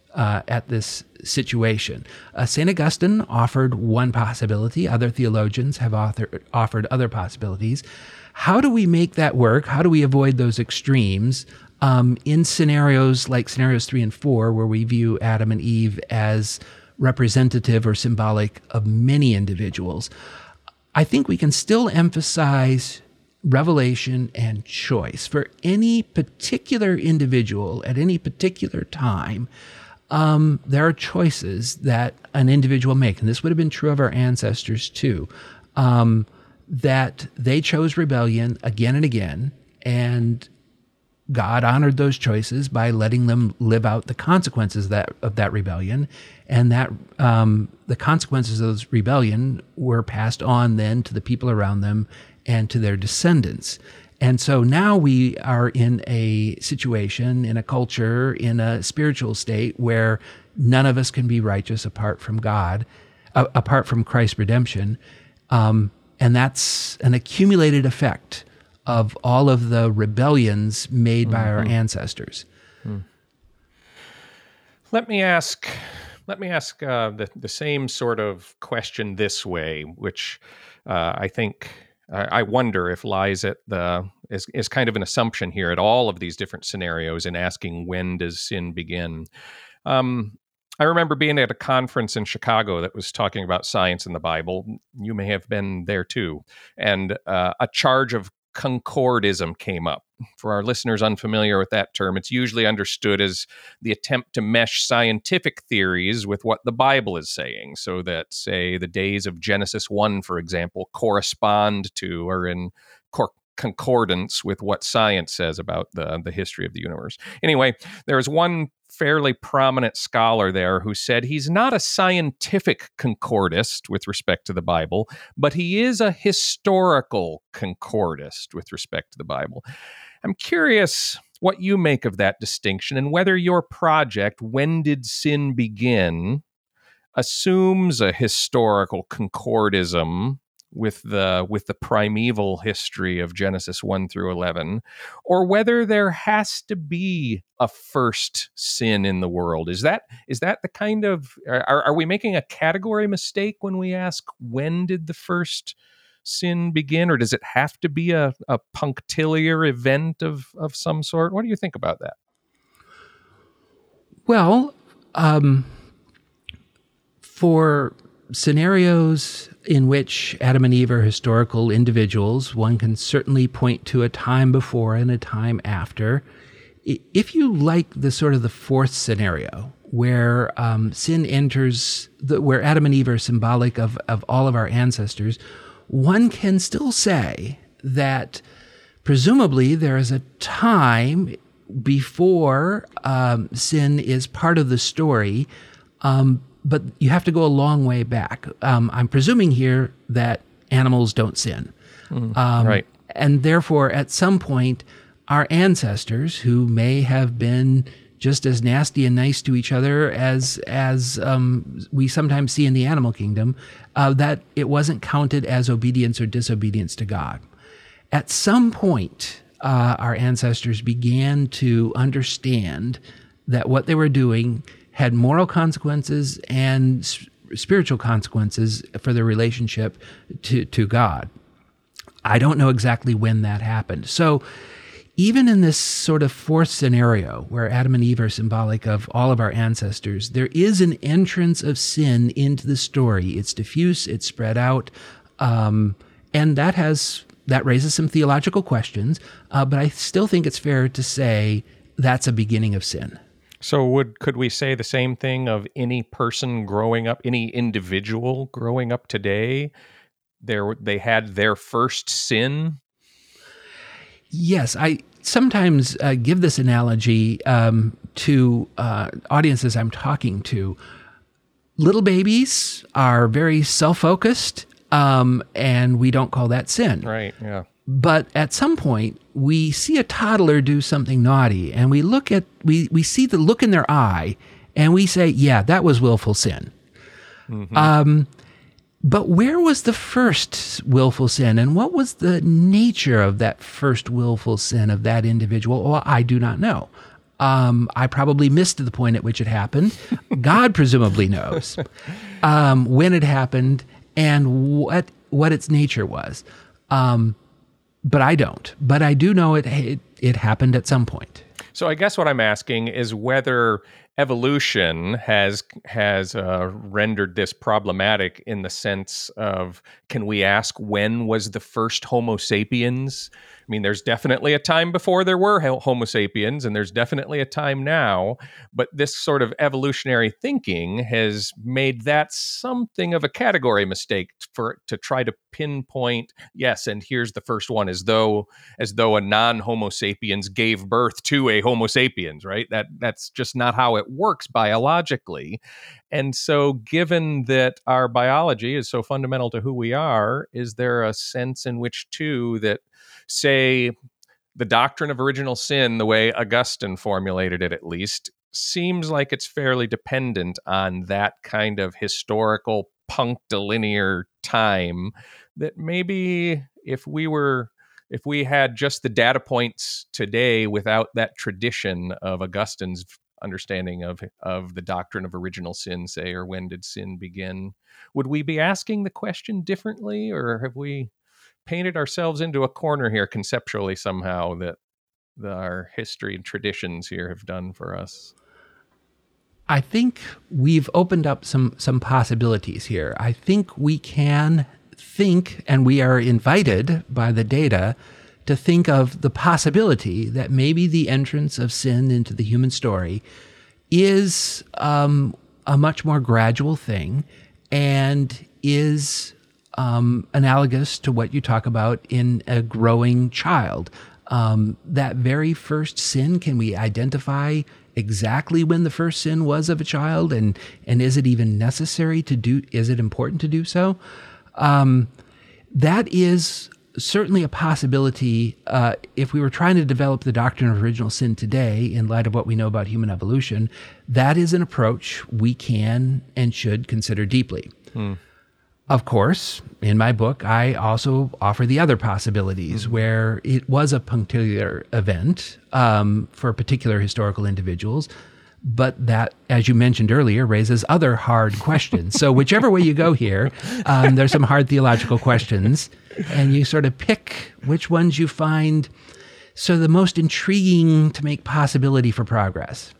A: uh, at this situation. Uh, Saint Augustine offered one possibility. Other theologians have author- offered other possibilities. How do we make that work? How do we avoid those extremes um, in scenarios like scenarios three and four, where we view Adam and Eve as representative or symbolic of many individuals? I think we can still emphasize revelation and choice. For any particular individual at any particular time, um, there are choices that an individual makes. And this would have been true of our ancestors too, um, that they chose rebellion again and again, and God honored those choices by letting them live out the consequences of that, of that rebellion. And that um, the consequences of those rebellion were passed on then to the people around them and to their descendants. And so now we are in a situation, in a culture, in a spiritual state where none of us can be righteous apart from God, uh, apart from Christ's redemption. Um, and that's an accumulated effect of all of the rebellions made mm-hmm. by our ancestors.
B: Hmm. Let me ask, let me ask uh, the the same sort of question this way, which uh, I think I wonder if lies at the is is kind of an assumption here at all of these different scenarios in asking, when does sin begin? Um, I remember being at a conference in Chicago that was talking about science and the Bible. You may have been there too, and uh, a charge of concordism came up. For our listeners unfamiliar with that term, it's usually understood as the attempt to mesh scientific theories with what the Bible is saying, so that, say, the days of Genesis one, for example, correspond to or in cor- concordance with what science says about the, the history of the universe. Anyway, there's one fairly prominent scholar there who said he's not a scientific concordist with respect to the Bible, but he is a historical concordist with respect to the Bible. I'm curious what you make of that distinction, and whether your project, When Did Sin Begin, assumes a historical concordism with the with the primeval history of Genesis one through eleven, or whether there has to be a first sin in the world. Is that is that the kind of are, are we making a category mistake when we ask, when did the first sin begin, or does it have to be a, a punctiliar event of of some sort? What do you think about that?
A: Well, um, for scenarios in which Adam and Eve are historical individuals, one can certainly point to a time before and a time after. If you like the sort of the fourth scenario, where um, sin enters, the, where Adam and Eve are symbolic of, of all of our ancestors, one can still say that presumably there is a time before um, sin is part of the story, um, but you have to go a long way back. Um, I'm presuming here that animals don't sin.
B: Mm,
A: um,
B: right.
A: And therefore, at some point, our ancestors, who may have been just as nasty and nice to each other as as um, we sometimes see in the animal kingdom, uh, that it wasn't counted as obedience or disobedience to God. At some point, uh, our ancestors began to understand that what they were doing had moral consequences and s- spiritual consequences for their relationship to, to God. I don't know exactly when that happened. So even in this sort of fourth scenario, where Adam and Eve are symbolic of all of our ancestors, there is an entrance of sin into the story. It's diffuse, it's spread out, um, and that has that raises some theological questions, uh, but I still think it's fair to say that's a beginning of sin.
B: So would could we say the same thing of any person growing up, any individual growing up today? There, they had their first sin?
A: Yes, I sometimes uh, give this analogy um, to uh, audiences I'm talking to. Little babies are very self-focused, um, and we don't call that sin.
B: Right, yeah.
A: But at some point, we see a toddler do something naughty, and we look at we we see the look in their eye, and we say, "Yeah, that was willful sin." Mm-hmm. Um, but where was the first willful sin, and what was the nature of that first willful sin of that individual? Well, I do not know. Um, I probably missed the point at which it happened. God presumably knows um, when it happened and what what its nature was. Um, but I don't. But I do know it, it it happened at some point.
B: So I guess what I'm asking is whether evolution has has uh, rendered this problematic in the sense of, can we ask when was the first Homo sapiens? I mean, there's definitely a time before there were Homo sapiens, and there's definitely a time now, but this sort of evolutionary thinking has made that something of a category mistake for to try to pinpoint, yes, and here's the first one, as though as though a non-Homo sapiens gave birth to a Homo sapiens, right? That that's just not how it works biologically. And so given that our biology is so fundamental to who we are, is there a sense in which, too, that, say, the doctrine of original sin, the way Augustine formulated it at least, seems like it's fairly dependent on that kind of historical punctilinear time, that maybe if we were if we had just the data points today without that tradition of Augustine's understanding of of the doctrine of original sin, say, or when did sin begin, would we be asking the question differently, or have we painted ourselves into a corner here conceptually somehow that the, our history and traditions here have done for us?
A: I think we've opened up some some possibilities here. I think we can think, and we are invited by the data to think of the possibility that maybe the entrance of sin into the human story is um, a much more gradual thing and is um, analogous to what you talk about in a growing child. Um, that very first sin, can we identify exactly when the first sin was of a child? And, and is it even necessary to do, is it important to do so? Um, that is certainly a possibility uh, if we were trying to develop the doctrine of original sin today in light of what we know about human evolution. That is an approach we can and should consider deeply. Hmm. Of course, in my book, I also offer the other possibilities mm-hmm. where it was a punctiliar event um, for particular historical individuals, but that, as you mentioned earlier, raises other hard questions. So whichever way you go here, um, there's some hard theological questions, and you sort of pick which ones you find so the most intriguing to make possibility for progress.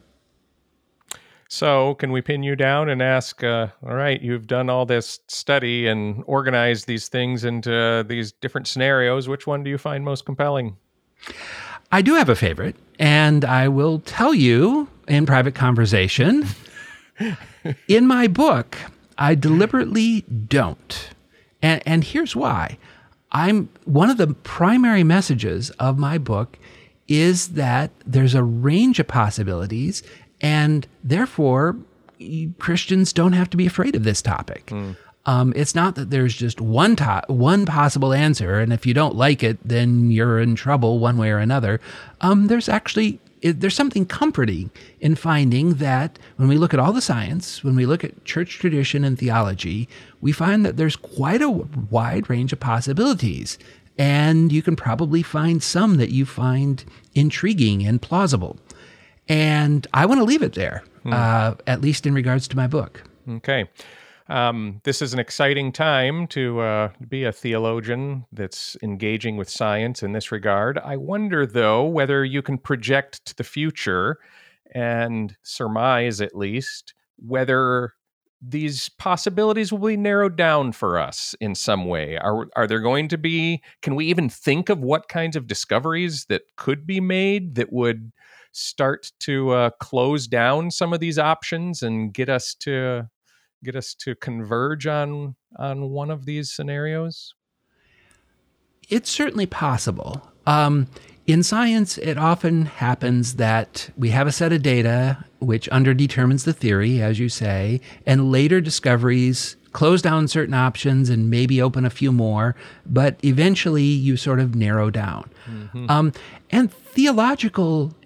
B: So can we pin you down and ask, uh, all right, you've done all this study and organized these things into uh, these different scenarios. Which one do you find most compelling?
A: I do have a favorite, and I will tell you in private conversation. In my book, I deliberately don't. And, and here's why. I'm one of the primary messages of my book is that there's a range of possibilities, and therefore, Christians don't have to be afraid of this topic. Mm. Um, it's not that there's just one to- one possible answer, and if you don't like it, then you're in trouble one way or another. Um, there's actually it, there's something comforting in finding that when we look at all the science, when we look at church tradition and theology, we find that there's quite a wide range of possibilities, and you can probably find some that you find intriguing and plausible. And I want to leave it there, hmm. uh, at least in regards to my book.
B: Okay. Um, this is an exciting time to uh, be a theologian that's engaging with science in this regard. I wonder, though, whether you can project to the future and surmise, at least, whether these possibilities will be narrowed down for us in some way. Are, are there going to be, can we even think of what kinds of discoveries that could be made that would start to uh, close down some of these options and get us to get us to converge on on one of these scenarios?
A: It's certainly possible. Um, in science, it often happens that we have a set of data which underdetermines the theory, as you say, and later discoveries close down certain options and maybe open a few more, but eventually you sort of narrow down. Mm-hmm. Um, and theological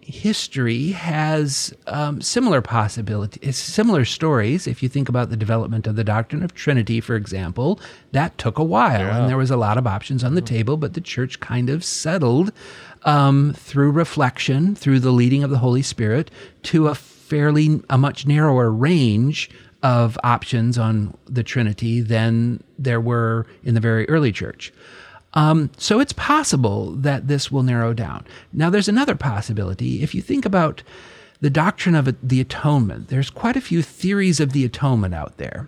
A: history has um, similar possibilities, similar stories. If you think about the development of the doctrine of Trinity, for example, that took a while,
B: Yeah.
A: and there was a lot of options on the table, but the church kind of settled um, through reflection, through the leading of the Holy Spirit, to a fairly, a much narrower range of options on the Trinity than there were in the very early church. Um, so it's possible that this will narrow down. Now, there's another possibility. If you think about the doctrine of the atonement, there's quite a few theories of the atonement out there.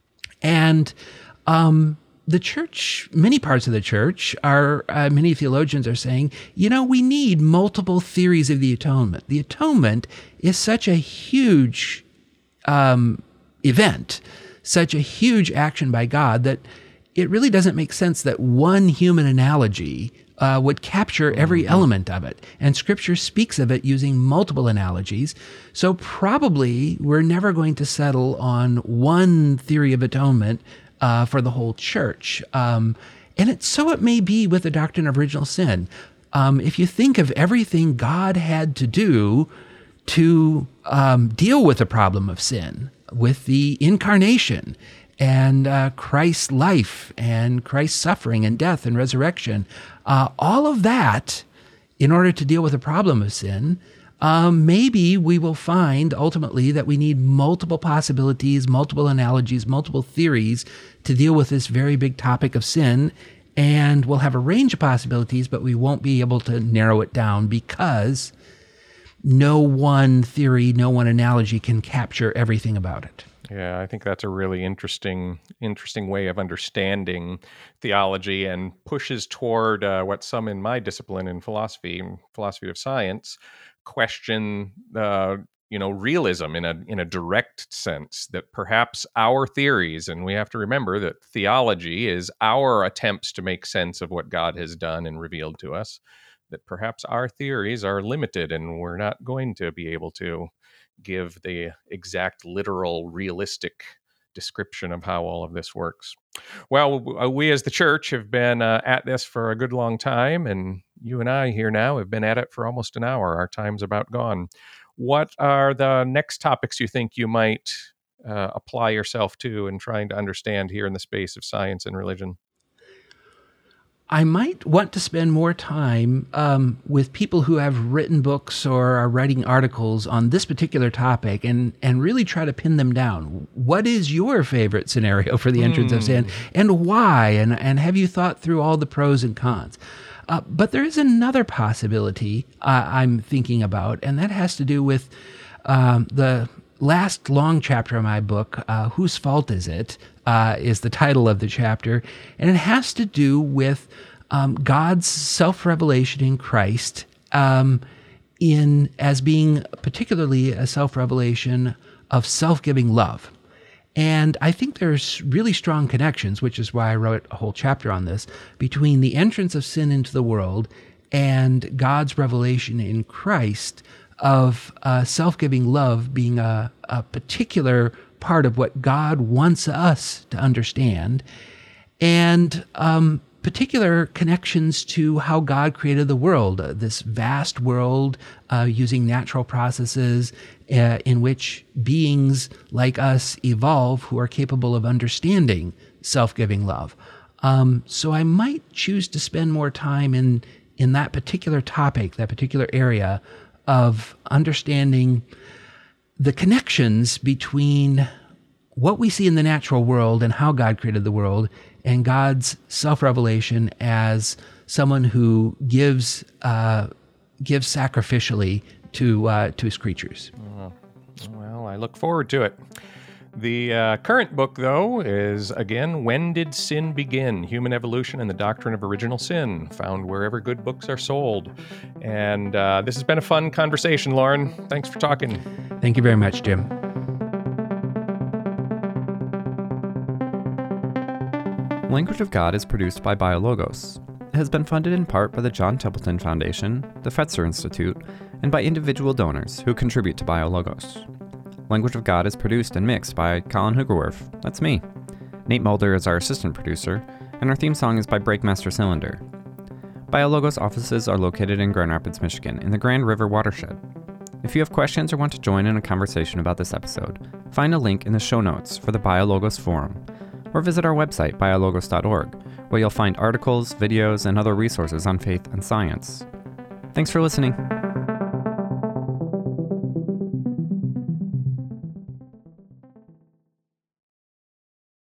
A: And um, the church, many parts of the church are, uh, many theologians are saying, you know, we need multiple theories of the atonement. The atonement is such a huge um, event, such a huge action by God that it really doesn't make sense that one human analogy uh, would capture every mm-hmm. element of it. And Scripture speaks of it using multiple analogies. So probably we're never going to settle on one theory of atonement uh, for the whole church. Um, and it, so it may be with the doctrine of original sin. Um, if you think of everything God had to do to um, deal with the problem of sin, with the incarnation, and uh, Christ's life and Christ's suffering and death and resurrection, uh, all of that, in order to deal with the problem of sin, um, maybe we will find ultimately that we need multiple possibilities, multiple analogies, multiple theories to deal with this very big topic of sin. And we'll have a range of possibilities, but we won't be able to narrow it down because no one theory, no one analogy can capture everything about it.
B: Yeah, I think that's a really interesting, interesting way of understanding theology, and pushes toward uh, what some in my discipline in philosophy, philosophy of science, question, uh, you know, realism in a in a direct sense. That perhaps our theories, and we have to remember that theology is our attempts to make sense of what God has done and revealed to us. That perhaps our theories are limited, and we're not going to be able to give the exact, literal, realistic description of how all of this works. Well, we as the church have been uh, at this for a good long time, and you and I here now have been at it for almost an hour. Our time's about gone. What are the next topics you think you might uh, apply yourself to in trying to understand here in the space of science and religion?
A: I might want to spend more time um, with people who have written books or are writing articles on this particular topic, and, and really try to pin them down. What is your favorite scenario for the entrance mm. of sin, and why? And, and have you thought through all the pros and cons? Uh, but there is another possibility uh, I'm thinking about, and that has to do with um, the last long chapter of my book, uh, Whose Fault Is It? Uh, is the title of the chapter, and it has to do with um, God's self-revelation in Christ, um, in as being particularly a self-revelation of self-giving love. And I think there's really strong connections, which is why I wrote a whole chapter on this, between the entrance of sin into the world and God's revelation in Christ of uh, self-giving love being a, a particular part of what God wants us to understand, and um, particular connections to how God created the world, uh, this vast world uh, using natural processes uh, in which beings like us evolve who are capable of understanding self-giving love. Um, so I might choose to spend more time in, in that particular topic, that particular area of understanding the connections between what we see in the natural world and how God created the world, and God's self-revelation as someone who gives uh, gives sacrificially to uh, to his creatures.
B: Well, I look forward to it. The uh, current book, though, is, again, When Did Sin Begin? Human Evolution and the Doctrine of Original Sin, found wherever good books are sold. And uh, this has been a fun conversation, Lauren. Thanks for talking.
A: Thank you very much, Jim.
D: Language of God is produced by BioLogos. It has been funded in part by the John Templeton Foundation, the Fetzer Institute, and by individual donors who contribute to BioLogos. Language of God is produced and mixed by Colin Hugerwerf, that's me. Nate Mulder is our assistant producer, and our theme song is by Breakmaster Cylinder. BioLogos offices are located in Grand Rapids, Michigan, in the Grand River watershed. If you have questions or want to join in a conversation about this episode, find a link in the show notes for the BioLogos Forum, or visit our website, biologos dot org, where you'll find articles, videos, and other resources on faith and science. Thanks for listening.